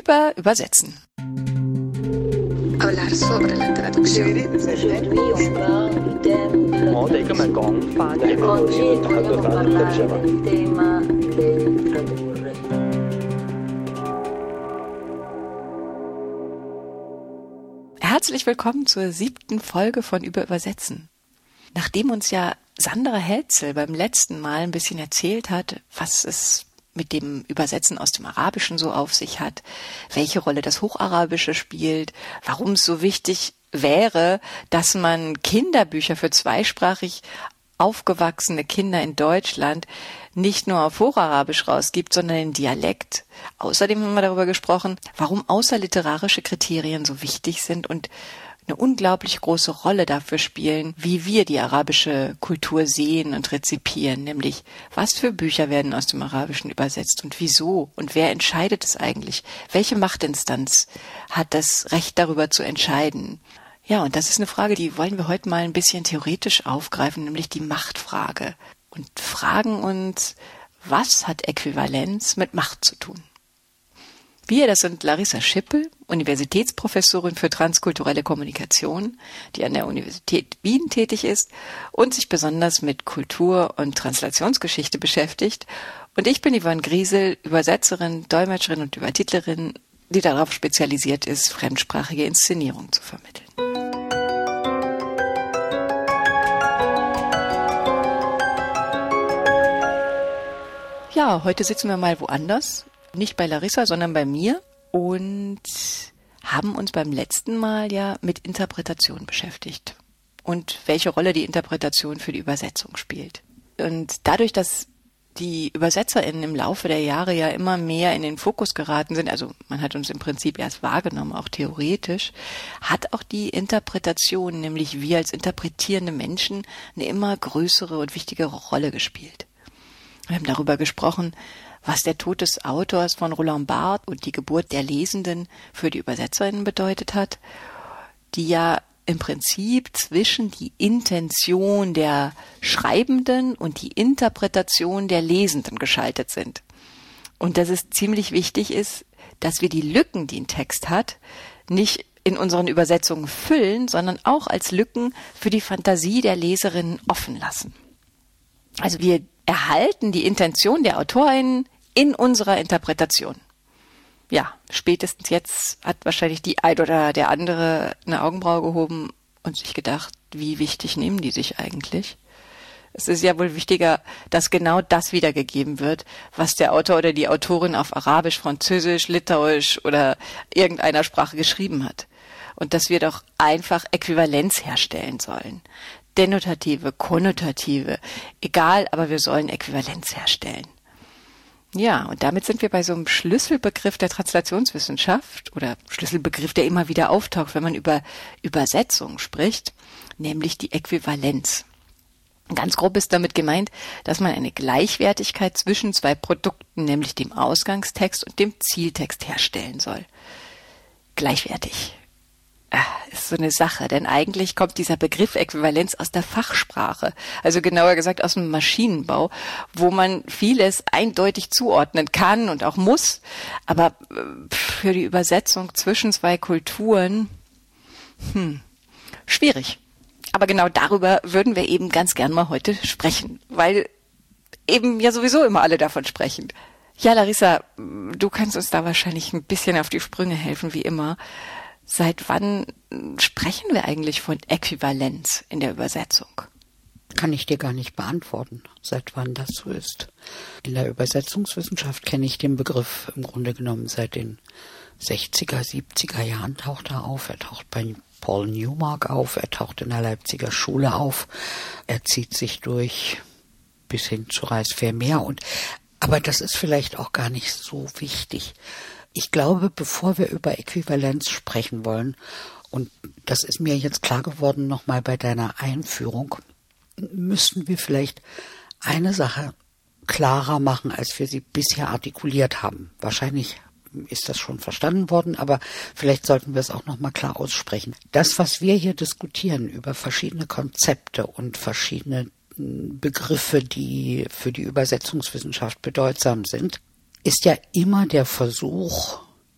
über Übersetzen. Hablar sobre la traducción. Herzlich willkommen zur 7. Folge von Über Übersetzen. Nachdem uns ja Sandra Helzel beim letzten Mal ein bisschen erzählt hat, was es mit dem Übersetzen aus dem Arabischen so auf sich hat, welche Rolle das Hocharabische spielt, warum es so wichtig wäre, dass man Kinderbücher für zweisprachig aufgewachsene Kinder in Deutschland nicht nur auf Hocharabisch rausgibt, sondern in Dialekt. Außerdem haben wir darüber gesprochen, warum außerliterarische Kriterien so wichtig sind und eine unglaublich große Rolle dafür spielen, wie wir die arabische Kultur sehen und rezipieren, nämlich was für Bücher werden aus dem Arabischen übersetzt und wieso und wer entscheidet es eigentlich? Welche Machtinstanz hat das Recht darüber zu entscheiden? Ja, und das ist eine Frage, die wollen wir heute mal ein bisschen theoretisch aufgreifen, nämlich die Machtfrage und fragen uns, was hat Äquivalenz mit Macht zu tun? Wir, das sind Larissa Schippel, Universitätsprofessorin für transkulturelle Kommunikation, die an der Universität Wien tätig ist und sich besonders mit Kultur- und Translationsgeschichte beschäftigt. Und ich bin Yvonne Griesel, Übersetzerin, Dolmetscherin und Übertitlerin, die darauf spezialisiert ist, fremdsprachige Inszenierungen zu vermitteln. Ja, heute sitzen wir mal woanders. Nicht bei Larissa, sondern bei mir und haben uns beim letzten Mal ja mit Interpretation beschäftigt und welche Rolle die Interpretation für die Übersetzung spielt. Und dadurch, dass die ÜbersetzerInnen im Laufe der Jahre ja immer mehr in den Fokus geraten sind, also man hat uns im Prinzip erst wahrgenommen, auch theoretisch, hat auch die Interpretation, nämlich wir als interpretierende Menschen, eine immer größere und wichtigere Rolle gespielt. Wir haben darüber gesprochen, was der Tod des Autors von Roland Barthes und die Geburt der Lesenden für die ÜbersetzerInnen bedeutet hat, die ja im Prinzip zwischen die Intention der Schreibenden und die Interpretation der Lesenden geschaltet sind. Und dass es ziemlich wichtig ist, dass wir die Lücken, die ein Text hat, nicht in unseren Übersetzungen füllen, sondern auch als Lücken für die Fantasie der Leserinnen offen lassen. Also wir erhalten die Intention der AutorInnen in unserer Interpretation. Ja, spätestens jetzt hat wahrscheinlich die ein oder der andere eine Augenbraue gehoben und sich gedacht, wie wichtig nehmen die sich eigentlich? Es ist ja wohl wichtiger, dass genau das wiedergegeben wird, was der Autor oder die Autorin auf Arabisch, Französisch, Litauisch oder irgendeiner Sprache geschrieben hat. Und dass wir doch einfach Äquivalenz herstellen sollen. Denotative, Konnotative, egal, aber wir sollen Äquivalenz herstellen. Ja, und damit sind wir bei so einem Schlüsselbegriff der Translationswissenschaft oder Schlüsselbegriff, der immer wieder auftaucht, wenn man über Übersetzung spricht, nämlich die Äquivalenz. Ganz grob ist damit gemeint, dass man eine Gleichwertigkeit zwischen zwei Produkten, nämlich dem Ausgangstext und dem Zieltext herstellen soll. Gleichwertig. Ist so eine Sache, denn eigentlich kommt dieser Begriff Äquivalenz aus der Fachsprache, also genauer gesagt aus dem Maschinenbau, wo man vieles eindeutig zuordnen kann und auch muss, aber für die Übersetzung zwischen zwei Kulturen, schwierig. Aber genau darüber würden wir eben ganz gern mal heute sprechen, weil eben ja sowieso immer alle davon sprechen. Ja, Larissa, du kannst uns da wahrscheinlich ein bisschen auf die Sprünge helfen, wie immer. Seit wann sprechen wir eigentlich von Äquivalenz in der Übersetzung? Kann ich dir gar nicht beantworten, seit wann das so ist. In der Übersetzungswissenschaft kenne ich den Begriff im Grunde genommen seit den 60er, 70er Jahren taucht er auf. Er taucht bei Paul Newmark auf, er taucht in der Leipziger Schule auf, er zieht sich durch bis hin zu Reis Vermeer. Aber das ist vielleicht auch gar nicht so wichtig. Ich glaube, bevor wir über Äquivalenz sprechen wollen, und das ist mir jetzt klar geworden nochmal bei deiner Einführung, müssten wir vielleicht eine Sache klarer machen, als wir sie bisher artikuliert haben. Wahrscheinlich ist das schon verstanden worden, aber vielleicht sollten wir es auch nochmal klar aussprechen. Das, was wir hier diskutieren über verschiedene Konzepte und verschiedene Begriffe, die für die Übersetzungswissenschaft bedeutsam sind, ist ja immer der Versuch,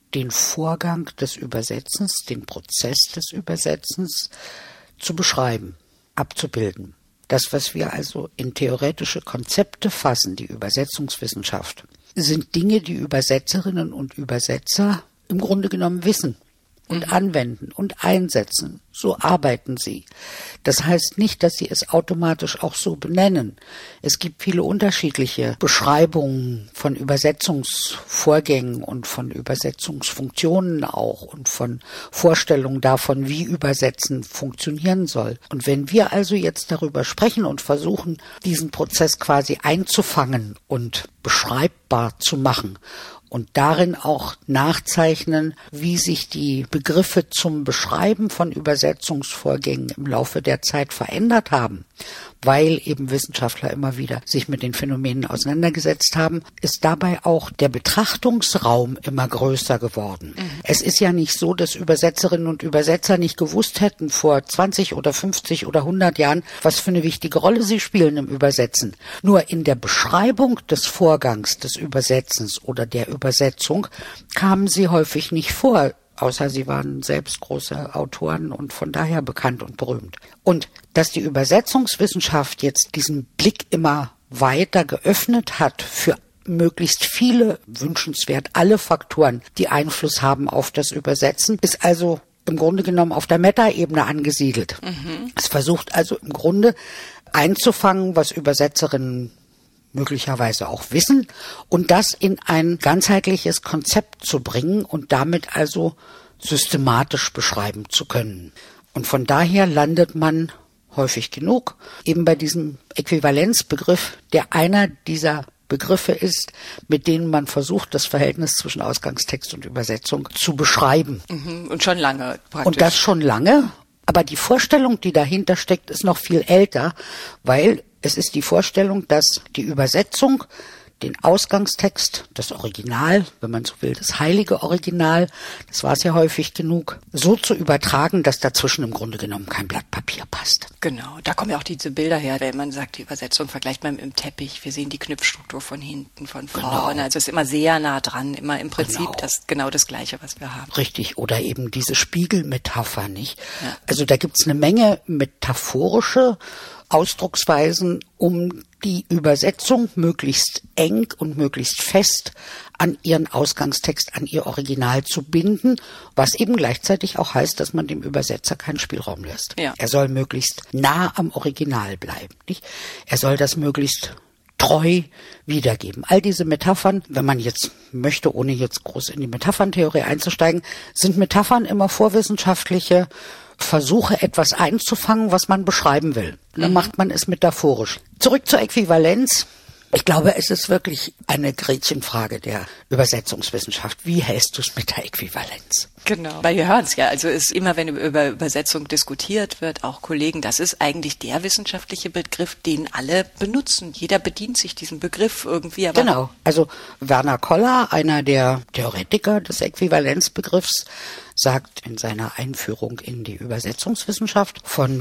den Vorgang des Übersetzens, den Prozess des Übersetzens zu beschreiben, abzubilden. Das, was wir also in theoretische Konzepte fassen, die Übersetzungswissenschaft, sind Dinge, die Übersetzerinnen und Übersetzer im Grunde genommen wissen und anwenden und einsetzen. So arbeiten sie. Das heißt nicht, dass sie es automatisch auch so benennen. Es gibt viele unterschiedliche Beschreibungen von Übersetzungsvorgängen und von Übersetzungsfunktionen auch und von Vorstellungen davon, wie Übersetzen funktionieren soll. Und wenn wir also jetzt darüber sprechen und versuchen, diesen Prozess quasi einzufangen und beschreibbar zu machen und darin auch nachzeichnen, wie sich die Begriffe zum Beschreiben von Übersetzungsvorgängen im Laufe der Zeit verändert haben, weil eben Wissenschaftler immer wieder sich mit den Phänomenen auseinandergesetzt haben, ist dabei auch der Betrachtungsraum immer größer geworden. Es ist ja nicht so, dass Übersetzerinnen und Übersetzer nicht gewusst hätten vor 20 oder 50 oder 100 Jahren, was für eine wichtige Rolle sie spielen im Übersetzen. Nur in der Beschreibung des Vorgangs des Übersetzens oder der Übersetzung kamen sie häufig nicht vor, außer sie waren selbst große Autoren und von daher bekannt und berühmt. Und dass die Übersetzungswissenschaft jetzt diesen Blick immer weiter geöffnet hat für möglichst viele, wünschenswert alle Faktoren, die Einfluss haben auf das Übersetzen, ist also im Grunde genommen auf der Meta-Ebene angesiedelt. Es versucht also im Grunde einzufangen, was Übersetzerinnen möglicherweise auch wissen und das in ein ganzheitliches Konzept zu bringen und damit also systematisch beschreiben zu können. Und von daher landet man häufig genug eben bei diesem Äquivalenzbegriff, der einer dieser Begriffe ist, mit denen man versucht, das Verhältnis zwischen Ausgangstext und Übersetzung zu beschreiben. Und schon lange praktisch. Und das schon lange, aber die Vorstellung, die dahinter steckt, ist noch viel älter, weil es ist die Vorstellung, dass die Übersetzung den Ausgangstext, das Original, wenn man so will, das heilige Original, das war es ja häufig genug, so zu übertragen, dass dazwischen im Grunde genommen kein Blatt Papier passt. Genau, da kommen ja auch diese Bilder her, wenn man sagt, die Übersetzung vergleicht man mit dem Teppich. Wir sehen die Knüpfstruktur von hinten, von vorne. Genau. Also es ist immer sehr nah dran, immer im Prinzip genau das Gleiche, was wir haben. Richtig, oder eben diese Spiegelmetapher, nicht? Ja. Also da gibt's eine Menge metaphorische Ausdrucksweisen, um die Übersetzung möglichst eng und möglichst fest an ihren Ausgangstext, an ihr Original zu binden, was eben gleichzeitig auch heißt, dass man dem Übersetzer keinen Spielraum lässt. Ja. Er soll möglichst nah am Original bleiben, nicht? Er soll das möglichst treu wiedergeben. All diese Metaphern, wenn man jetzt möchte, ohne jetzt groß in die Metapherntheorie einzusteigen, sind Metaphern immer vorwissenschaftliche Versuche, etwas einzufangen, was man beschreiben will. Dann macht man es metaphorisch. Zurück zur Äquivalenz. Ich glaube, es ist wirklich eine Gretchenfrage der Übersetzungswissenschaft. Wie hältst du es mit der Äquivalenz? Genau, weil wir hören es ja. Also ist immer, wenn über Übersetzung diskutiert wird, auch Kollegen, das ist eigentlich der wissenschaftliche Begriff, den alle benutzen. Jeder bedient sich diesen Begriff irgendwie. Aber genau, also Werner Koller, einer der Theoretiker des Äquivalenzbegriffs, sagt in seiner Einführung in die Übersetzungswissenschaft von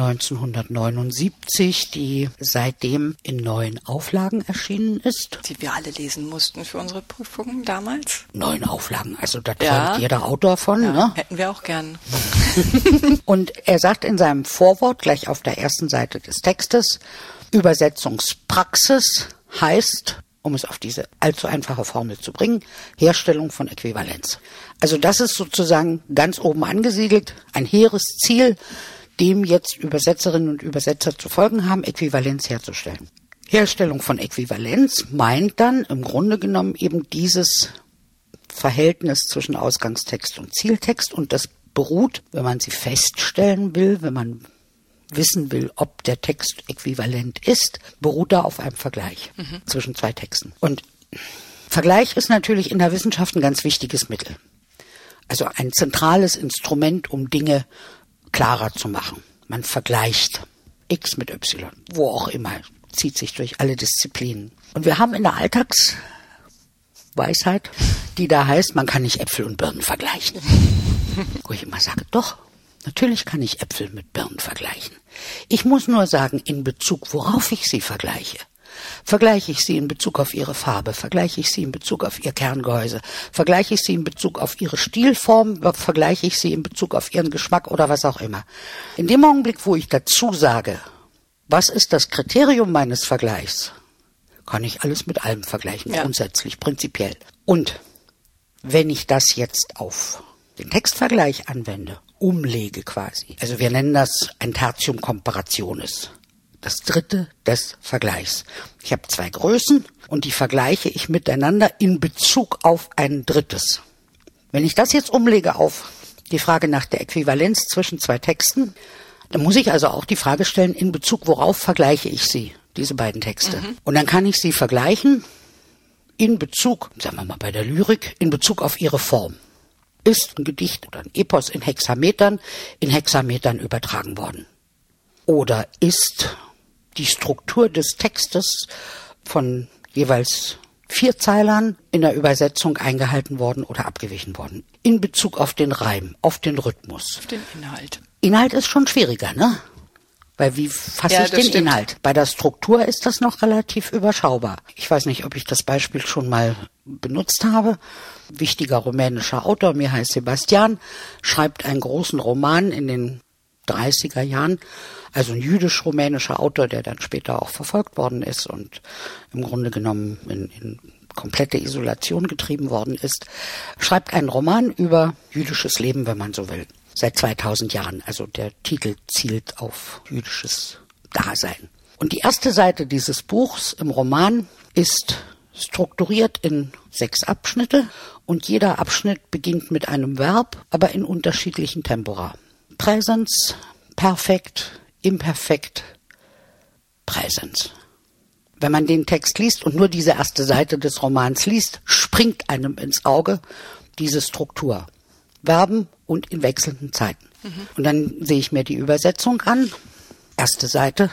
1979, die seitdem in 9 Auflagen erschienen ist. Die wir alle lesen mussten für unsere Prüfungen damals. 9 Auflagen, also da träumt jeder Autor von. Ja, ne? Hätten wir auch gern. Und er sagt in seinem Vorwort, gleich auf der ersten Seite des Textes, Übersetzungspraxis heißt, um es auf diese allzu einfache Formel zu bringen, Herstellung von Äquivalenz. Also das ist sozusagen ganz oben angesiedelt, ein hehres Ziel, dem jetzt Übersetzerinnen und Übersetzer zu folgen haben, Äquivalenz herzustellen. Herstellung von Äquivalenz meint dann im Grunde genommen eben dieses Verhältnis zwischen Ausgangstext und Zieltext, und das beruht, wenn man sie feststellen will, wenn man wissen will, ob der Text äquivalent ist, beruht da auf einem Vergleich zwischen 2 Texten. Und Vergleich ist natürlich in der Wissenschaft ein ganz wichtiges Mittel. Also ein zentrales Instrument, um Dinge klarer zu machen. Man vergleicht X mit Y, wo auch immer, zieht sich durch alle Disziplinen. Und wir haben in der Alltagsweisheit, die da heißt, man kann nicht Äpfel und Birnen vergleichen. Wo ich immer sage, doch, natürlich kann ich Äpfel mit Birnen vergleichen. Ich muss nur sagen, in Bezug, worauf ich sie vergleiche. Vergleiche ich sie in Bezug auf ihre Farbe, vergleiche ich sie in Bezug auf ihr Kerngehäuse, vergleiche ich sie in Bezug auf ihre Stilform, vergleiche ich sie in Bezug auf ihren Geschmack oder was auch immer. In dem Augenblick, wo ich dazu sage, was ist das Kriterium meines Vergleichs, kann ich alles mit allem vergleichen, grundsätzlich, prinzipiell. Und wenn ich das jetzt auf den Textvergleich anwende, umlege quasi, also wir nennen das ein Tertium comparationis, das dritte des Vergleichs. Ich habe 2 Größen und die vergleiche ich miteinander in Bezug auf ein drittes. Wenn ich das jetzt umlege auf die Frage nach der Äquivalenz zwischen 2 Texten, dann muss ich also auch die Frage stellen, in Bezug worauf vergleiche ich sie, diese beiden Texte. Und dann kann ich sie vergleichen in Bezug, sagen wir mal bei der Lyrik, in Bezug auf ihre Form. Ist ein Gedicht oder ein Epos in Hexametern übertragen worden? Oder ist die Struktur des Textes von jeweils 4 Zeilern in der Übersetzung eingehalten worden oder abgewichen worden? In Bezug auf den Reim, auf den Rhythmus. Auf den Inhalt. Inhalt ist schon schwieriger, ne? Weil wie fasse ich den stimmt. Inhalt? Bei der Struktur ist das noch relativ überschaubar. Ich weiß nicht, ob ich das Beispiel schon mal benutzt habe. Wichtiger rumänischer Autor, Mihai Sebastian, schreibt einen großen Roman in den 30er Jahren, also ein jüdisch-rumänischer Autor, der dann später auch verfolgt worden ist und im Grunde genommen in komplette Isolation getrieben worden ist, schreibt einen Roman über jüdisches Leben, wenn man so will. Seit 2000 Jahren, also der Titel zielt auf jüdisches Dasein. Und die erste Seite dieses Buchs im Roman ist strukturiert in 6 Abschnitte und jeder Abschnitt beginnt mit einem Verb, aber in unterschiedlichen Tempora. Präsens, Perfekt, Imperfekt, Präsens. Wenn man den Text liest und nur diese erste Seite des Romans liest, springt einem ins Auge diese Struktur. Verben und in wechselnden Zeiten. Und dann sehe ich mir die Übersetzung an. Erste Seite.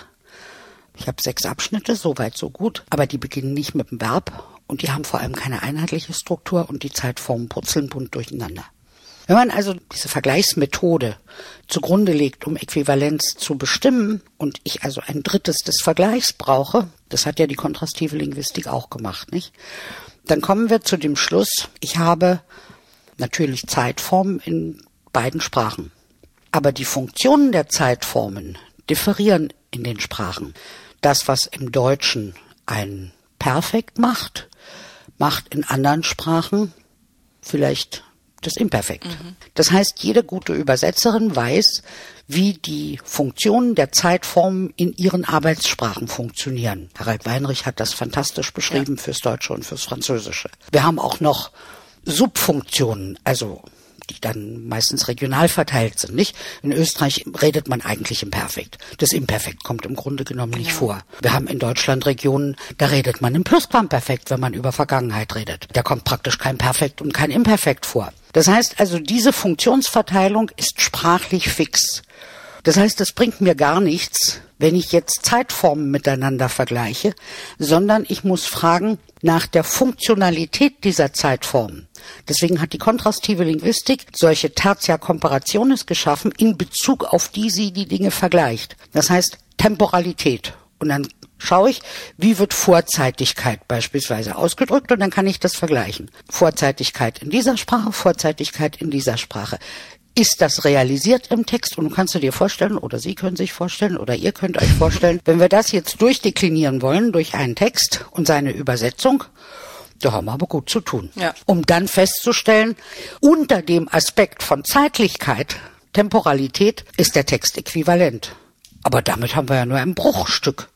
Ich habe 6 Abschnitte, so weit, so gut. Aber die beginnen nicht mit dem Verb und die haben vor allem keine einheitliche Struktur und die Zeitformen purzeln bunt durcheinander. Wenn man also diese Vergleichsmethode zugrunde legt, um Äquivalenz zu bestimmen und ich also ein drittes des Vergleichs brauche, das hat ja die kontrastive Linguistik auch gemacht, nicht? Dann kommen wir zu dem Schluss, ich habe natürlich Zeitformen in beiden Sprachen. Aber die Funktionen der Zeitformen differieren in den Sprachen. Das, was im Deutschen ein Perfekt macht, macht in anderen Sprachen vielleicht das Imperfekt. Das heißt, jede gute Übersetzerin weiß, wie die Funktionen der Zeitformen in ihren Arbeitssprachen funktionieren. Harald Weinrich hat das fantastisch beschrieben fürs Deutsche und fürs Französische. Wir haben auch noch Subfunktionen, also die dann meistens regional verteilt sind, nicht? In Österreich redet man eigentlich im Perfekt. Das Imperfekt kommt im Grunde genommen nicht vor. Wir haben in Deutschland Regionen, da redet man im Plusquamperfekt, wenn man über Vergangenheit redet. Da kommt praktisch kein Perfekt und kein Imperfekt vor. Das heißt also, diese Funktionsverteilung ist sprachlich fix. Das heißt, es bringt mir gar nichts, wenn ich jetzt Zeitformen miteinander vergleiche, sondern ich muss fragen nach der Funktionalität dieser Zeitformen. Deswegen hat die kontrastive Linguistik solche Tertia comparationis geschaffen, in Bezug auf die sie die Dinge vergleicht. Das heißt Temporalität. Und dann schaue ich, wie wird Vorzeitigkeit beispielsweise ausgedrückt und dann kann ich das vergleichen. Vorzeitigkeit in dieser Sprache, Vorzeitigkeit in dieser Sprache. Ist das realisiert im Text? Und du kannst dir vorstellen, oder Sie können sich vorstellen, oder ihr könnt euch vorstellen, wenn wir das jetzt durchdeklinieren wollen durch einen Text und seine Übersetzung, da haben wir aber gut zu tun. Ja. Um dann festzustellen, unter dem Aspekt von Zeitlichkeit, Temporalität, ist der Text äquivalent. Aber damit haben wir ja nur ein Bruchstück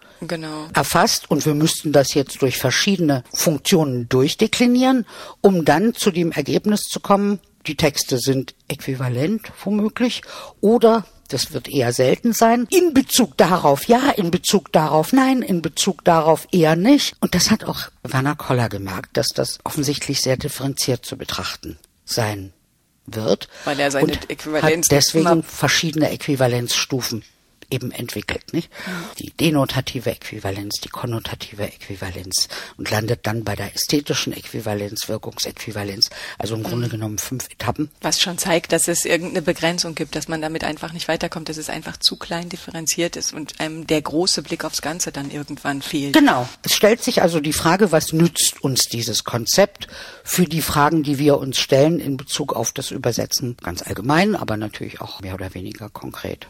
erfasst und wir müssten das jetzt durch verschiedene Funktionen durchdeklinieren, um dann zu dem Ergebnis zu kommen, die Texte sind äquivalent womöglich oder, das wird eher selten sein, in Bezug darauf ja, in Bezug darauf nein, in Bezug darauf eher nicht. Und das hat auch Werner Koller gemerkt, dass das offensichtlich sehr differenziert zu betrachten sein wird. Weil er seine Äquivalenz hat deswegen verschiedene Äquivalenzstufen eben entwickelt, nicht? Die denotative Äquivalenz, die konnotative Äquivalenz und landet dann bei der ästhetischen Äquivalenz, Wirkungsäquivalenz, also im Grunde genommen 5 Etappen. Was schon zeigt, dass es irgendeine Begrenzung gibt, dass man damit einfach nicht weiterkommt, dass es einfach zu klein differenziert ist und einem der große Blick aufs Ganze dann irgendwann fehlt. Genau. Es stellt sich also die Frage, was nützt uns dieses Konzept für die Fragen, die wir uns stellen in Bezug auf das Übersetzen ganz allgemein, aber natürlich auch mehr oder weniger konkret.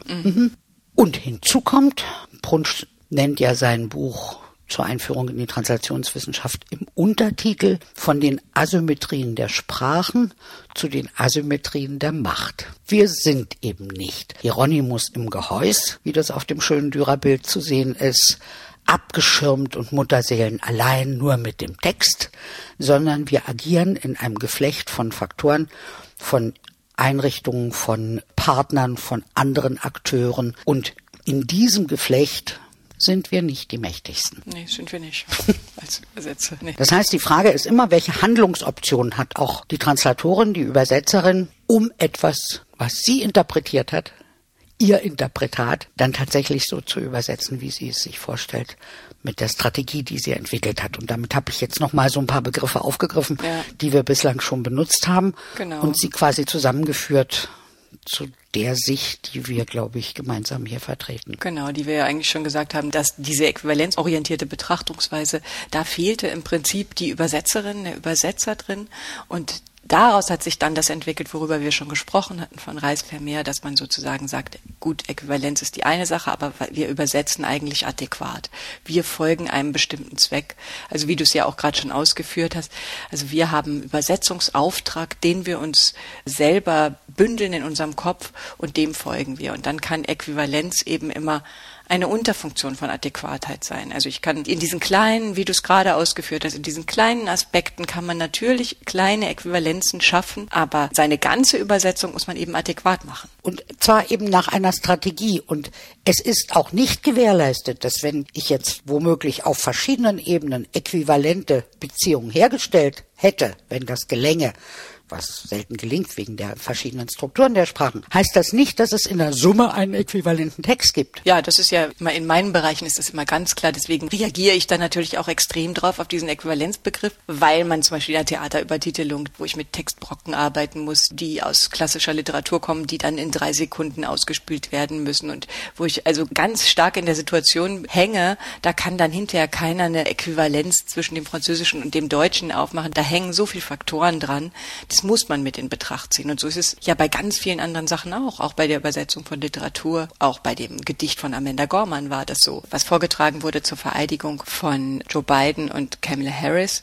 Und hinzu kommt, Brunsch nennt ja sein Buch zur Einführung in die Translationswissenschaft im Untertitel von den Asymmetrien der Sprachen zu den Asymmetrien der Macht. Wir sind eben nicht Hieronymus im Gehäus, wie das auf dem schönen Dürer-Bild zu sehen ist, abgeschirmt und Mutterseelen allein nur mit dem Text, sondern wir agieren in einem Geflecht von Faktoren, von Einrichtungen, von Partnern, von anderen Akteuren. Und in diesem Geflecht sind wir nicht die Mächtigsten. Nee, sind wir nicht. Als Übersetzer. Nee. Das heißt, die Frage ist immer, welche Handlungsoptionen hat auch die Translatorin, die Übersetzerin, um etwas, was sie interpretiert hat, ihr Interpretat, dann tatsächlich so zu übersetzen, wie sie es sich vorstellt, mit der Strategie, die sie entwickelt hat. Und damit habe ich jetzt nochmal so ein paar Begriffe aufgegriffen, die wir bislang schon benutzt haben und sie quasi zusammengeführt zu der Sicht, die wir, glaube ich, gemeinsam hier vertreten. Genau, die wir ja eigentlich schon gesagt haben, dass diese äquivalenzorientierte Betrachtungsweise, da fehlte im Prinzip die Übersetzerin, der Übersetzer drin und daraus hat sich dann das entwickelt, worüber wir schon gesprochen hatten von Reis-Vermeer, dass man sozusagen sagt, gut, Äquivalenz ist die eine Sache, aber wir übersetzen eigentlich adäquat. Wir folgen einem bestimmten Zweck. Also wie du es ja auch gerade schon ausgeführt hast, also wir haben einen Übersetzungsauftrag, den wir uns selber bündeln in unserem Kopf und dem folgen wir. Und dann kann Äquivalenz eben immer eine Unterfunktion von Adäquatheit sein. Also ich kann in diesen kleinen, wie du es gerade ausgeführt hast, in diesen kleinen Aspekten kann man natürlich kleine Äquivalenzen schaffen, aber seine ganze Übersetzung muss man eben adäquat machen. Und zwar eben nach einer Strategie. Und es ist auch nicht gewährleistet, dass wenn ich jetzt womöglich auf verschiedenen Ebenen äquivalente Beziehungen hergestellt hätte, wenn das gelänge, was selten gelingt wegen der verschiedenen Strukturen der Sprachen, heißt das nicht, dass es in der Summe einen äquivalenten Text gibt. Ja, das ist ja immer, in meinen Bereichen ist das immer ganz klar, deswegen reagiere ich da natürlich auch extrem drauf auf diesen Äquivalenzbegriff, weil man zum Beispiel in der Theaterübertitelung, wo ich mit Textbrocken arbeiten muss, die aus klassischer Literatur kommen, die dann in 3 Sekunden ausgespült werden müssen und wo ich also ganz stark in der Situation hänge, da kann dann hinterher keiner eine Äquivalenz zwischen dem Französischen und dem Deutschen aufmachen, da hängen so viele Faktoren dran, das muss man mit in Betracht ziehen. Und so ist es ja bei ganz vielen anderen Sachen auch bei der Übersetzung von Literatur, auch bei dem Gedicht von Amanda Gorman war das so, was vorgetragen wurde zur Vereidigung von Joe Biden und Kamala Harris,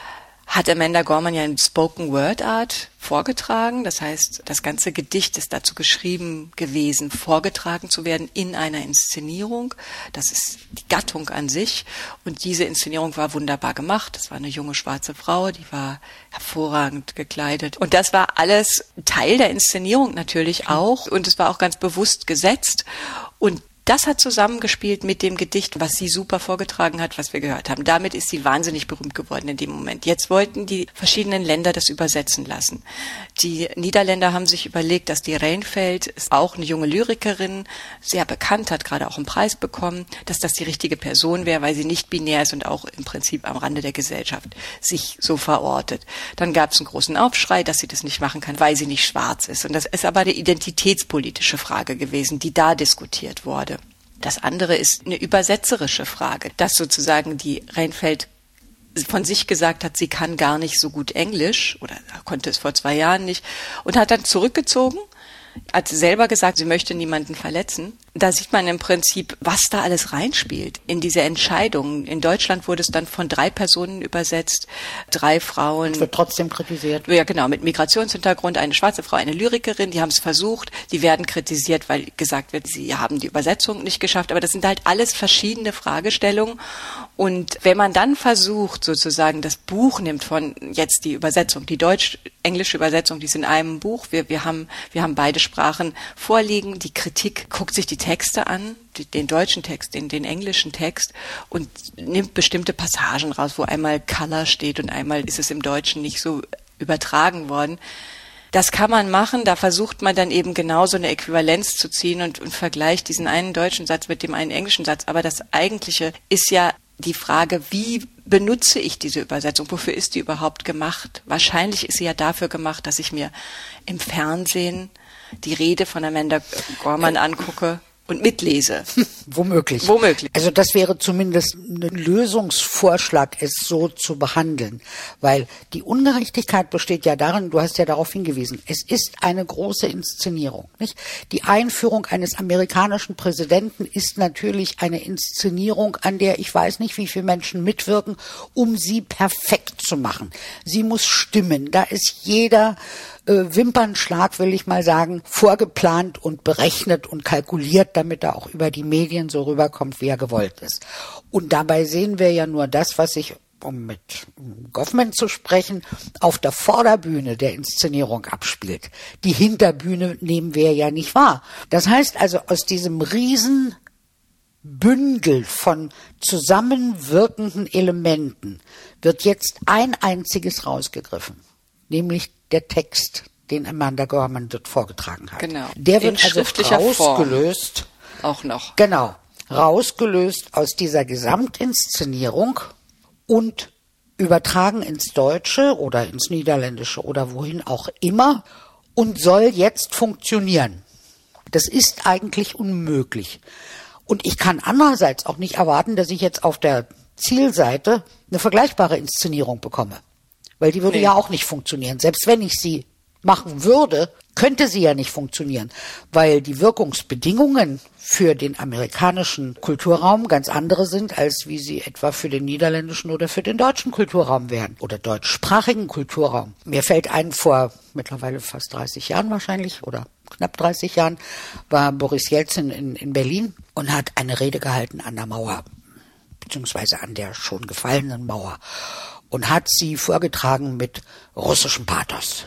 hat Amanda Gorman ja in Spoken Word Art vorgetragen. Das heißt, das ganze Gedicht ist dazu geschrieben gewesen, vorgetragen zu werden in einer Inszenierung. Das ist die Gattung an sich. Und diese Inszenierung war wunderbar gemacht. Das war eine junge schwarze Frau, die war hervorragend gekleidet. Und das war alles Teil der Inszenierung natürlich auch. Und es war auch ganz bewusst gesetzt. Und das hat zusammengespielt mit dem Gedicht, was sie super vorgetragen hat, was wir gehört haben. Damit ist sie wahnsinnig berühmt geworden in dem Moment. Jetzt wollten die verschiedenen Länder das übersetzen lassen. Die Niederländer haben sich überlegt, dass die Reinfeldt, ist auch eine junge Lyrikerin, sehr bekannt, hat gerade auch einen Preis bekommen, dass das die richtige Person wäre, weil sie nicht binär ist und auch im Prinzip am Rande der Gesellschaft sich so verortet. Dann gab es einen großen Aufschrei, dass sie das nicht machen kann, weil sie nicht schwarz ist. Und das ist aber eine identitätspolitische Frage gewesen, die da diskutiert wurde. Das andere ist eine übersetzerische Frage, dass sozusagen die Reinfeldt von sich gesagt hat, sie kann gar nicht so gut Englisch oder konnte es vor 2 Jahren nicht und hat dann zurückgezogen, hat selber gesagt, sie möchte niemanden verletzen. Da sieht man im Prinzip, was da alles reinspielt in diese Entscheidungen. In Deutschland wurde es dann von 3 Personen übersetzt, 3 Frauen. Das wird trotzdem kritisiert. Ja, genau, mit Migrationshintergrund, eine schwarze Frau, eine Lyrikerin, die haben es versucht, die werden kritisiert, weil gesagt wird, sie haben die Übersetzung nicht geschafft. Aber das sind halt alles verschiedene Fragestellungen. Und wenn man dann versucht, sozusagen das Buch nimmt von jetzt die Übersetzung, die deutsch-englische Übersetzung, die ist in einem Buch, wir haben beide Sprachen vorliegen, die Kritik guckt sich die Texte an, den deutschen Text, den englischen Text und nimmt bestimmte Passagen raus, wo einmal Color steht und einmal ist es im Deutschen nicht so übertragen worden. Das kann man machen, da versucht man dann eben genau so eine Äquivalenz zu ziehen und vergleicht diesen einen deutschen Satz mit dem einen englischen Satz. Aber das Eigentliche ist ja die Frage, wie benutze ich diese Übersetzung? Wofür ist die überhaupt gemacht? Wahrscheinlich ist sie ja dafür gemacht, dass ich mir im Fernsehen die Rede von Amanda Gorman angucke und mitlese. Womöglich. Also das wäre zumindest ein Lösungsvorschlag, es so zu behandeln. Weil die Ungerechtigkeit besteht ja darin, du hast ja darauf hingewiesen, es ist eine große Inszenierung, nicht? Die Einführung eines amerikanischen Präsidenten ist natürlich eine Inszenierung, an der ich weiß nicht, wie viele Menschen mitwirken, um sie perfekt zu machen. Sie muss stimmen. Da ist jeder Wimpernschlag, will ich mal sagen, vorgeplant und berechnet und kalkuliert, damit er auch über die Medien so rüberkommt, wie er gewollt ist. Und dabei sehen wir ja nur das, was sich, um mit Goffman zu sprechen, auf der Vorderbühne der Inszenierung abspielt. Die Hinterbühne nehmen wir ja nicht wahr. Das heißt also, aus diesem riesen Bündel von zusammenwirkenden Elementen wird jetzt ein einziges rausgegriffen, nämlich der Text, den Amanda Gorman dort vorgetragen hat. Genau. Der wird also rausgelöst. Form. Auch noch. Genau. Rausgelöst aus dieser Gesamtinszenierung und übertragen ins Deutsche oder ins Niederländische oder wohin auch immer und soll jetzt funktionieren. Das ist eigentlich unmöglich. Und ich kann andererseits auch nicht erwarten, dass ich jetzt auf der Zielseite eine vergleichbare Inszenierung bekomme. Weil die würde ja auch nicht funktionieren. Selbst wenn ich sie machen würde, könnte sie ja nicht funktionieren, weil die Wirkungsbedingungen für den amerikanischen Kulturraum ganz andere sind, als wie sie etwa für den niederländischen oder für den deutschen Kulturraum wären oder deutschsprachigen Kulturraum. Mir fällt ein, vor mittlerweile fast 30 Jahren wahrscheinlich oder knapp 30 Jahren war Boris Jelzin in Berlin und hat eine Rede gehalten an der Mauer, beziehungsweise an der schon gefallenen Mauer. Und hat sie vorgetragen mit russischem Pathos.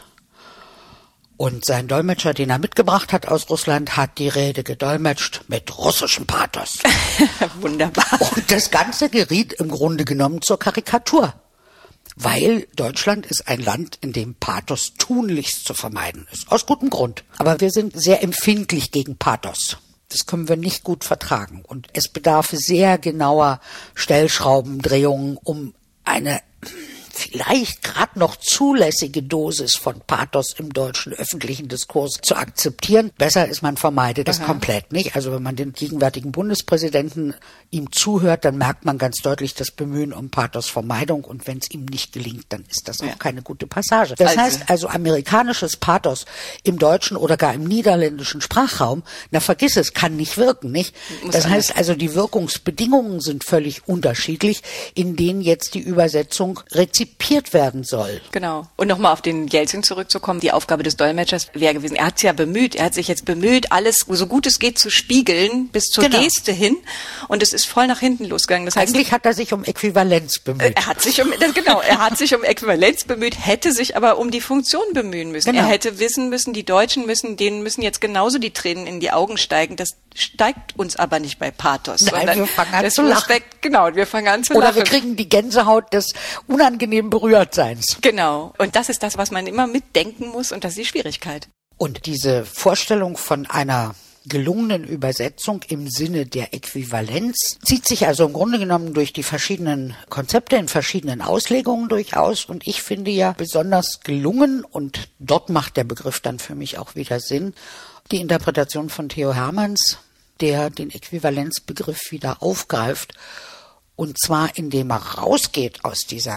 Und sein Dolmetscher, den er mitgebracht hat aus Russland, hat die Rede gedolmetscht mit russischem Pathos. Wunderbar. Und das Ganze geriet im Grunde genommen zur Karikatur. Weil Deutschland ist ein Land, in dem Pathos tunlichst zu vermeiden ist. Aus gutem Grund. Aber wir sind sehr empfindlich gegen Pathos. Das können wir nicht gut vertragen. Und es bedarf sehr genauer Stellschraubendrehungen, um eine vielleicht gerade noch zulässige Dosis von Pathos im deutschen öffentlichen Diskurs zu akzeptieren. Besser ist, man vermeidet das komplett nicht. Also wenn man den gegenwärtigen Bundespräsidenten ihm zuhört, dann merkt man ganz deutlich das Bemühen um Pathosvermeidung. Und wenn es ihm nicht gelingt, dann ist das auch keine gute Passage. Das heißt also, amerikanisches Pathos im deutschen oder gar im niederländischen Sprachraum, na vergiss es, kann nicht wirken, nicht? Das heißt also, die Wirkungsbedingungen sind völlig unterschiedlich, in denen jetzt die Übersetzung rezipiert werden soll. Genau. Und nochmal auf den Jelzin zurückzukommen, die Aufgabe des Dolmetschers wäre gewesen, er hat sich jetzt bemüht, alles so gut es geht zu spiegeln, bis zur Geste hin, und es ist voll nach hinten losgegangen. Das heißt, eigentlich hat er sich um Äquivalenz bemüht. Er hat sich um Äquivalenz bemüht, hätte sich aber um die Funktion bemühen müssen. Genau. Er hätte wissen müssen, die Deutschen denen müssen jetzt genauso die Tränen in die Augen steigen. Das steigt uns aber nicht bei Pathos. Nein, wir fangen an zu lachen. Genau, wir fangen an zu lachen. Oder wir kriegen die Gänsehaut des unangenehmen Berührtseins. Genau. Und das ist das, was man immer mitdenken muss, und das ist die Schwierigkeit. Und diese Vorstellung von einer gelungenen Übersetzung im Sinne der Äquivalenz zieht sich also im Grunde genommen durch die verschiedenen Konzepte in verschiedenen Auslegungen durchaus. Und ich finde ja besonders gelungen, und dort macht der Begriff dann für mich auch wieder Sinn, die Interpretation von Theo Hermanns, der den Äquivalenzbegriff wieder aufgreift. Und zwar, indem er rausgeht aus dieser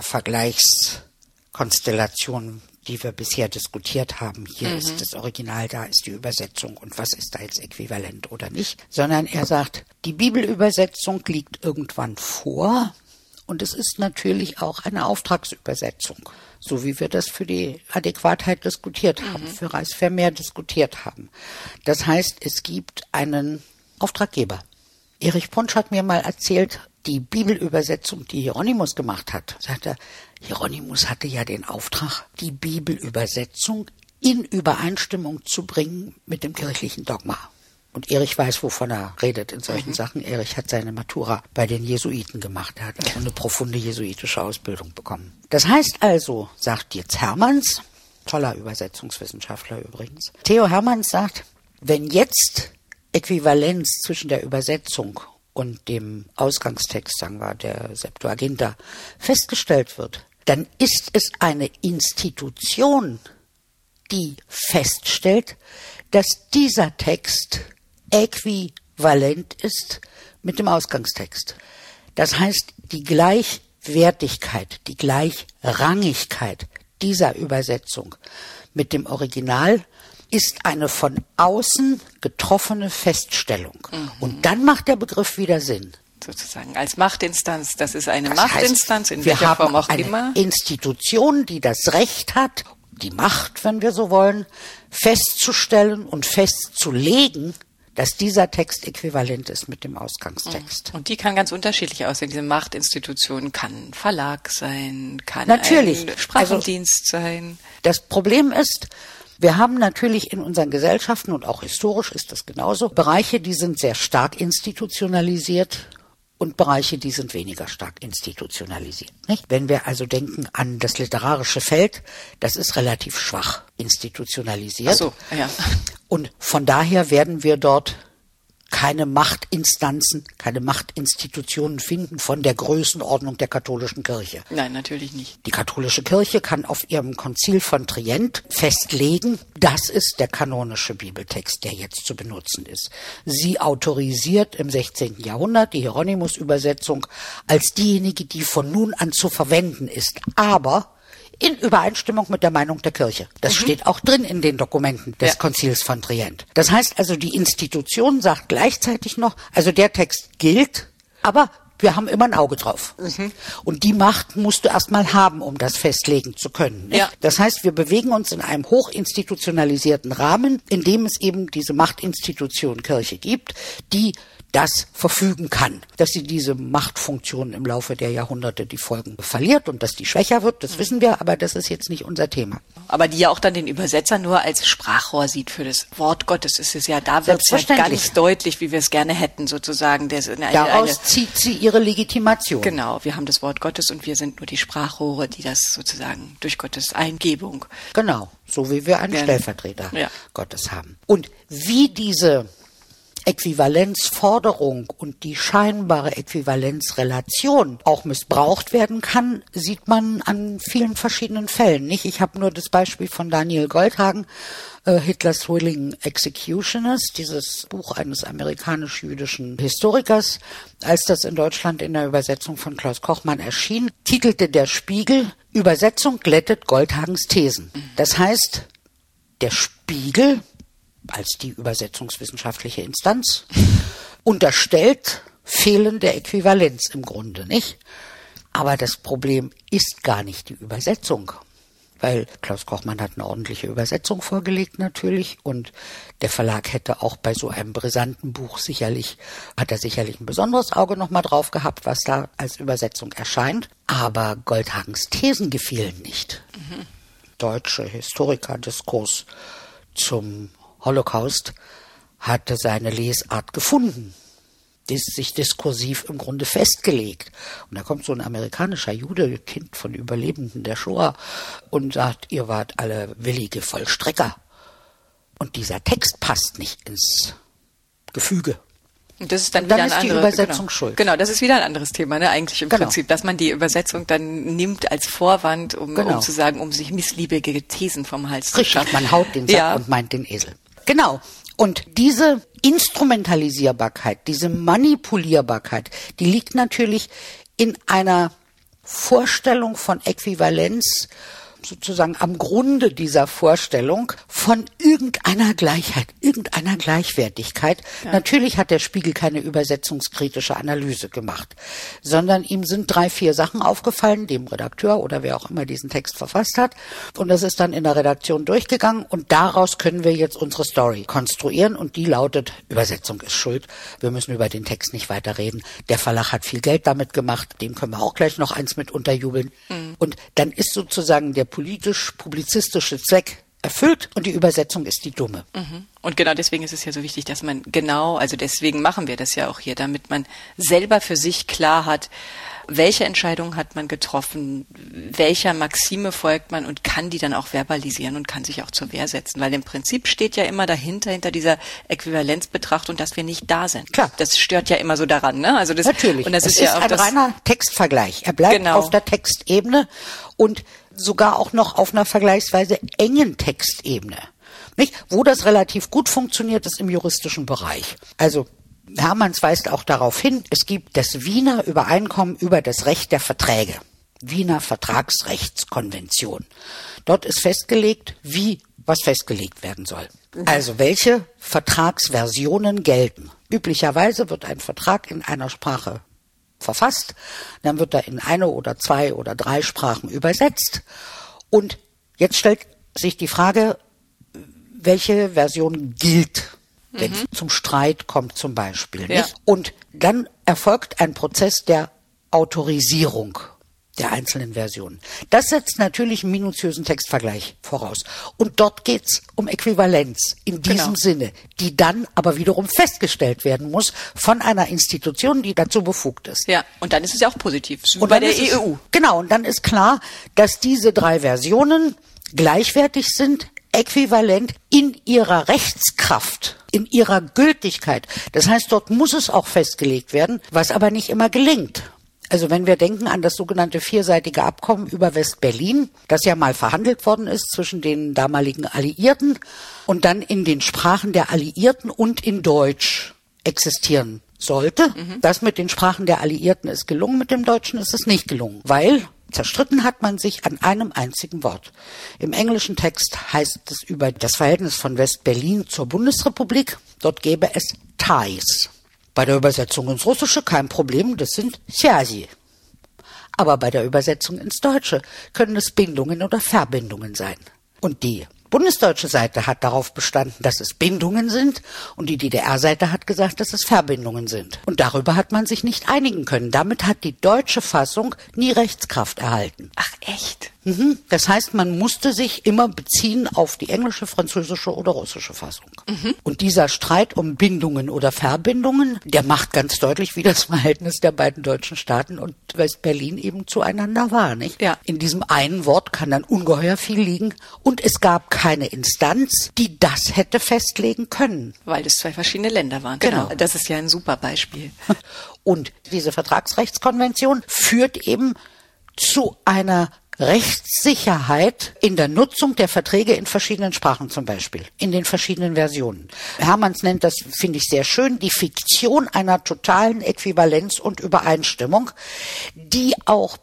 Vergleichskonstellation, die wir bisher diskutiert haben. Hier ist das Original, da ist die Übersetzung, und was ist da jetzt äquivalent oder nicht. Sondern er sagt, die Bibelübersetzung liegt irgendwann vor, und es ist natürlich auch eine Auftragsübersetzung, so wie wir das für die Adäquatheit diskutiert haben, für Reis Vermeer diskutiert haben. Das heißt, es gibt einen Auftraggeber. Erich Punsch hat mir mal erzählt, die Bibelübersetzung, die Hieronymus gemacht hat, sagt er, Hieronymus hatte ja den Auftrag, die Bibelübersetzung in Übereinstimmung zu bringen mit dem kirchlichen Dogma. Und Erich weiß, wovon er redet in solchen Sachen. Erich hat seine Matura bei den Jesuiten gemacht. Er hat also eine profunde jesuitische Ausbildung bekommen. Das heißt also, sagt jetzt Hermanns, Toller Übersetzungswissenschaftler übrigens. Theo Hermanns sagt, wenn jetzt Äquivalenz zwischen der Übersetzung und dem Ausgangstext, sagen wir, der Septuaginta, festgestellt wird, dann ist es eine Institution, die feststellt, dass dieser Text äquivalent ist mit dem Ausgangstext. Das heißt, die Gleichwertigkeit, die Gleichrangigkeit dieser Übersetzung mit dem Original ist eine von außen getroffene Feststellung. Und dann macht der Begriff wieder Sinn. Sozusagen als Machtinstanz, das ist eine Machtinstanz, in wir welcher haben Form auch eine immer. Institution, die das Recht hat, die Macht, wenn wir so wollen, festzustellen und festzulegen, dass dieser Text äquivalent ist mit dem Ausgangstext. Und die kann ganz unterschiedlich aussehen. Diese Machtinstitution kann ein Verlag sein, kann Natürlich. ein Sprachendienst sein. Das Problem ist, wir haben natürlich in unseren Gesellschaften, und auch historisch ist das genauso, Bereiche, die sind sehr stark institutionalisiert und Bereiche, die sind weniger stark institutionalisiert. Nicht? Wenn wir also denken an das literarische Feld, das ist relativ schwach institutionalisiert. Ach so, ja. Und von daher werden wir dort keine Machtinstanzen, keine Machtinstitutionen finden von der Größenordnung der katholischen Kirche. Nein, natürlich nicht. Die katholische Kirche kann auf ihrem Konzil von Trient festlegen, das ist der kanonische Bibeltext, der jetzt zu benutzen ist. Sie autorisiert im 16. Jahrhundert die Hieronymus-Übersetzung als diejenige, die von nun an zu verwenden ist. Aber in Übereinstimmung mit der Meinung der Kirche. Das steht auch drin in den Dokumenten des Konzils von Trient. Das heißt also, die Institution sagt gleichzeitig noch, also der Text gilt, aber wir haben immer ein Auge drauf. Und die Macht musst du erstmal haben, um das festlegen zu können. Nicht? Ja. Das heißt, wir bewegen uns in einem hochinstitutionalisierten Rahmen, in dem es eben diese Machtinstitution Kirche gibt, die das verfügen kann. Dass sie diese Machtfunktion im Laufe der Jahrhunderte die Folgen verliert und dass die schwächer wird, das wissen wir, aber das ist jetzt nicht unser Thema. Aber die ja auch dann den Übersetzer nur als Sprachrohr sieht für das Wort Gottes. Ist es ja, da wird es ja ganz deutlich, wie wir es gerne hätten, sozusagen. Daraus zieht sie ihre Legitimation. Genau, wir haben das Wort Gottes und wir sind nur die Sprachrohre, die das sozusagen durch Gottes Eingebung. Genau, so wie wir einen Stellvertreter Gottes haben. Und wie diese Äquivalenzforderung und die scheinbare Äquivalenzrelation auch missbraucht werden kann, sieht man an vielen verschiedenen Fällen. Nicht? Ich habe nur das Beispiel von Daniel Goldhagen, Hitlers Willing Executioners, dieses Buch eines amerikanisch-jüdischen Historikers. Als das in Deutschland in der Übersetzung von Klaus Kochmann erschien, titelte der Spiegel, Übersetzung glättet Goldhagens Thesen. Das heißt, der Spiegel als die übersetzungswissenschaftliche Instanz unterstellt fehlende Äquivalenz im Grunde, nicht? Aber das Problem ist gar nicht die Übersetzung, weil Klaus Kochmann hat eine ordentliche Übersetzung vorgelegt natürlich und der Verlag hätte auch bei so einem brisanten Buch sicherlich ein besonderes Auge noch mal drauf gehabt, was da als Übersetzung erscheint. Aber Goldhagens Thesen gefielen nicht. Deutsche Historikerdiskurs zum Holocaust hatte seine Lesart gefunden, sich diskursiv im Grunde festgelegt. Und da kommt so ein amerikanischer Jude, Kind von Überlebenden der Shoah, und sagt, ihr wart alle willige Vollstrecker. Und dieser Text passt nicht ins Gefüge. Und das ist dann wieder ist die Übersetzung schuld. Genau, das ist wieder ein anderes Thema, ne? Eigentlich im Prinzip, dass man die Übersetzung dann nimmt als Vorwand, um zu sagen, um sich missliebige Thesen vom Hals zu schaffen. Man haut den Sack und meint den Esel. Genau. Und diese Instrumentalisierbarkeit, diese Manipulierbarkeit, die liegt natürlich in einer Vorstellung von Äquivalenz, sozusagen am Grunde dieser Vorstellung von irgendeiner Gleichheit, irgendeiner Gleichwertigkeit. Ja. Natürlich hat der Spiegel keine übersetzungskritische Analyse gemacht, sondern ihm sind 3, 4 Sachen aufgefallen, dem Redakteur oder wer auch immer diesen Text verfasst hat. Und das ist dann in der Redaktion durchgegangen und daraus können wir jetzt unsere Story konstruieren und die lautet, Übersetzung ist schuld, wir müssen über den Text nicht weiter reden. Der Verlag hat viel Geld damit gemacht, dem können wir auch gleich noch eins mit unterjubeln. Und dann ist sozusagen der politisch-publizistische Zweck erfüllt und die Übersetzung ist die dumme. Und genau deswegen ist es ja so wichtig, dass man also deswegen machen wir das ja auch hier, damit man selber für sich klar hat, welche Entscheidung hat man getroffen, welcher Maxime folgt man und kann die dann auch verbalisieren und kann sich auch zur Wehr setzen. Weil im Prinzip steht ja immer hinter dieser Äquivalenzbetrachtung, dass wir nicht da sind. Klar. Das stört ja immer so daran, ne? Also das, natürlich. Und das es ist ja auch ein reiner Textvergleich. Er bleibt auf der Textebene und sogar auch noch auf einer vergleichsweise engen Textebene. Nicht? Wo das relativ gut funktioniert, ist im juristischen Bereich. Also Hermanns weist auch darauf hin, es gibt das Wiener Übereinkommen über das Recht der Verträge. Wiener Vertragsrechtskonvention. Dort ist festgelegt, was festgelegt werden soll. Also welche Vertragsversionen gelten. Üblicherweise wird ein Vertrag in einer Sprache verfasst, dann wird er in eine oder zwei oder drei Sprachen übersetzt. Und jetzt stellt sich die Frage, welche Version gilt, wenn es zum Streit kommt zum Beispiel. Ja. Nicht? Und dann erfolgt ein Prozess der Autorisierung der einzelnen Versionen. Das setzt natürlich einen minutiösen Textvergleich voraus. Und dort geht's um Äquivalenz in diesem Sinne, die dann aber wiederum festgestellt werden muss von einer Institution, die dazu befugt ist. Ja, und dann ist es ja auch positiv, Und bei der EU. Genau, und dann ist klar, dass diese drei Versionen gleichwertig sind, äquivalent in ihrer Rechtskraft, in ihrer Gültigkeit. Das heißt, dort muss es auch festgelegt werden, was aber nicht immer gelingt. Also wenn wir denken an das sogenannte vierseitige Abkommen über West-Berlin, das ja mal verhandelt worden ist zwischen den damaligen Alliierten und dann in den Sprachen der Alliierten und in Deutsch existieren sollte. Das mit den Sprachen der Alliierten ist gelungen, mit dem Deutschen ist es nicht gelungen, weil zerstritten hat man sich an einem einzigen Wort. Im englischen Text heißt es über das Verhältnis von West-Berlin zur Bundesrepublik, dort gäbe es Ties. Bei der Übersetzung ins Russische kein Problem, das sind связи. Aber bei der Übersetzung ins Deutsche können es Bindungen oder Verbindungen sein. Und die bundesdeutsche Seite hat darauf bestanden, dass es Bindungen sind und die DDR-Seite hat gesagt, dass es Verbindungen sind. Und darüber hat man sich nicht einigen können. Damit hat die deutsche Fassung nie Rechtskraft erhalten. Ach, echt? Das heißt, man musste sich immer beziehen auf die englische, französische oder russische Fassung. Und dieser Streit um Bindungen oder Verbindungen, der macht ganz deutlich, wie das Verhältnis der beiden deutschen Staaten und West-Berlin eben zueinander war, nicht? Ja. In diesem einen Wort kann dann ungeheuer viel liegen und es gab keine Instanz, die das hätte festlegen können. Weil es zwei verschiedene Länder waren. Genau. Das ist ja ein super Beispiel. Und diese Vertragsrechtskonvention führt eben zu einer Rechtssicherheit in der Nutzung der Verträge in verschiedenen Sprachen zum Beispiel, in den verschiedenen Versionen. Hermanns nennt das, finde ich sehr schön, die Fiktion einer totalen Äquivalenz und Übereinstimmung, die auch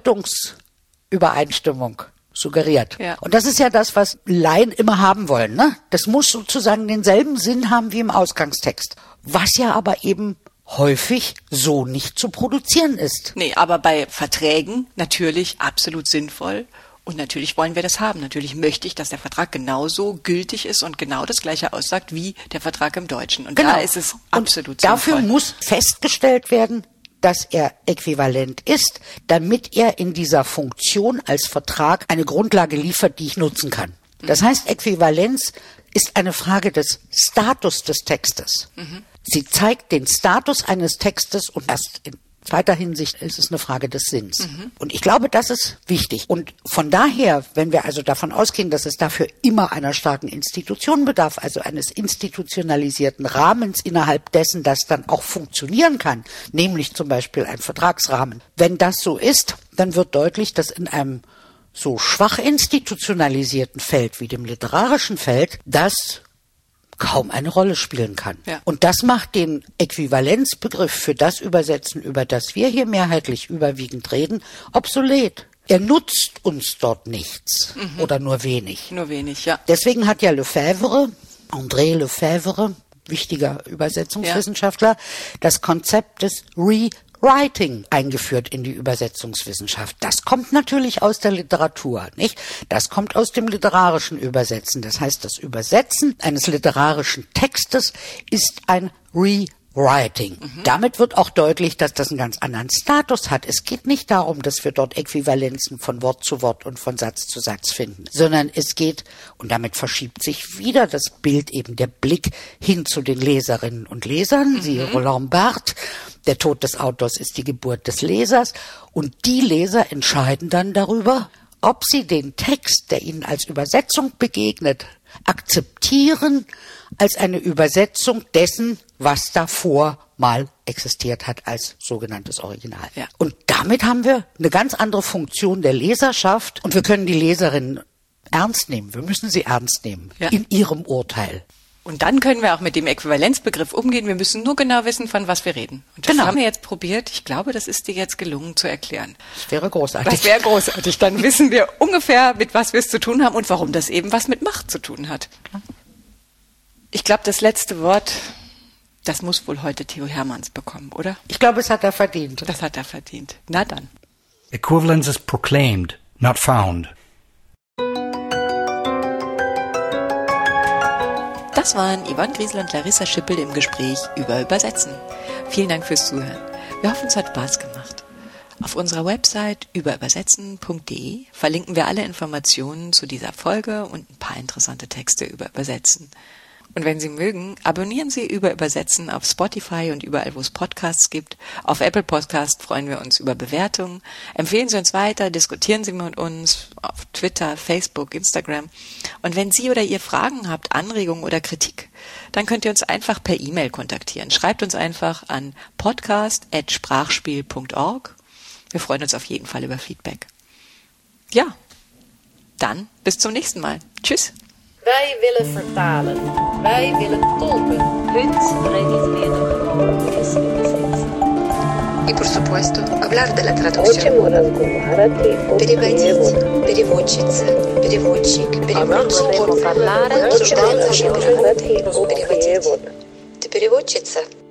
Bedeutungsübereinstimmung suggeriert. Ja. Und das ist ja das, was Laien immer haben wollen, ne? Das muss sozusagen denselben Sinn haben wie im Ausgangstext, was ja aber eben häufig so nicht zu produzieren ist. Nee, aber bei Verträgen natürlich absolut sinnvoll. Und natürlich wollen wir das haben. Natürlich möchte ich, dass der Vertrag genauso gültig ist und genau das Gleiche aussagt wie der Vertrag im Deutschen. Und Genau. da ist es absolut und dafür sinnvoll. muss festgestellt werden, dass er äquivalent ist, damit er in dieser Funktion als Vertrag eine Grundlage liefert, die ich nutzen kann. Das heißt, Äquivalenz ist eine Frage des Status des Textes. Sie zeigt den Status eines Textes und erst in zweiter Hinsicht ist es eine Frage des Sinns. Und ich glaube, das ist wichtig. Und von daher, wenn wir also davon ausgehen, dass es dafür immer einer starken Institution bedarf, also eines institutionalisierten Rahmens, innerhalb dessen das dann auch funktionieren kann, nämlich zum Beispiel ein Vertragsrahmen. Wenn das so ist, dann wird deutlich, dass in einem so schwach institutionalisierten Feld wie dem literarischen Feld das kaum eine Rolle spielen kann. Ja. Und das macht den Äquivalenzbegriff für das Übersetzen, über das wir hier mehrheitlich überwiegend reden, obsolet. Er nutzt uns dort nichts oder nur wenig. Nur wenig, ja. Deswegen hat ja Lefebvre, André Lefebvre, wichtiger Übersetzungswissenschaftler, das Konzept des Rewriting eingeführt in die Übersetzungswissenschaft. Das kommt natürlich aus der Literatur, nicht? Das kommt aus dem literarischen Übersetzen. Das heißt, das Übersetzen eines literarischen Textes ist ein Rewriting. Writing. Damit wird auch deutlich, dass das einen ganz anderen Status hat. Es geht nicht darum, dass wir dort Äquivalenzen von Wort zu Wort und von Satz zu Satz finden, sondern es geht, und damit verschiebt sich wieder das Bild, eben der Blick hin zu den Leserinnen und Lesern, siehe Roland Barthes, der Tod des Autors ist die Geburt des Lesers, und die Leser entscheiden dann darüber, ob sie den Text, der ihnen als Übersetzung begegnet, akzeptieren als eine Übersetzung dessen, was davor mal existiert hat als sogenanntes Original. Ja. Und damit haben wir eine ganz andere Funktion der Leserschaft und wir können die Leserinnen ernst nehmen. Wir müssen sie ernst nehmen in ihrem Urteil. Und dann können wir auch mit dem Äquivalenzbegriff umgehen. Wir müssen nur genau wissen, von was wir reden. Und das haben wir jetzt probiert. Ich glaube, das ist dir jetzt gelungen zu erklären. Das wäre großartig. Das wäre großartig. Dann wissen wir ungefähr, mit was wir es zu tun haben und warum das eben was mit Macht zu tun hat. Ich glaube, das letzte Wort, das muss wohl heute Theo Hermanns bekommen, oder? Ich glaube, es hat er verdient. Das hat er verdient. Na dann. Equivalence is proclaimed, not found. Das waren Yvonne Griesel und Larissa Schippel im Gespräch über Übersetzen. Vielen Dank fürs Zuhören. Wir hoffen, es hat Spaß gemacht. Auf unserer Website überübersetzen.de verlinken wir alle Informationen zu dieser Folge und ein paar interessante Texte über Übersetzen. Und wenn Sie mögen, abonnieren Sie über Übersetzen auf Spotify und überall, wo es Podcasts gibt. Auf Apple Podcast freuen wir uns über Bewertungen. Empfehlen Sie uns weiter, diskutieren Sie mit uns auf Twitter, Facebook, Instagram. Und wenn Sie oder ihr Fragen habt, Anregungen oder Kritik, dann könnt ihr uns einfach per E-Mail kontaktieren. Schreibt uns einfach an podcast@sprachspiel.org. Wir freuen uns auf jeden Fall über Feedback. Ja, dann bis zum nächsten Mal. Tschüss. Wij willen vertalen. Wij willen tolken. И, por supuesto, hablar de la traducción. Переводить, переводчица, переводчик, переводчики. Обсуждаем наши переводы. Переводить. Ты переводчица?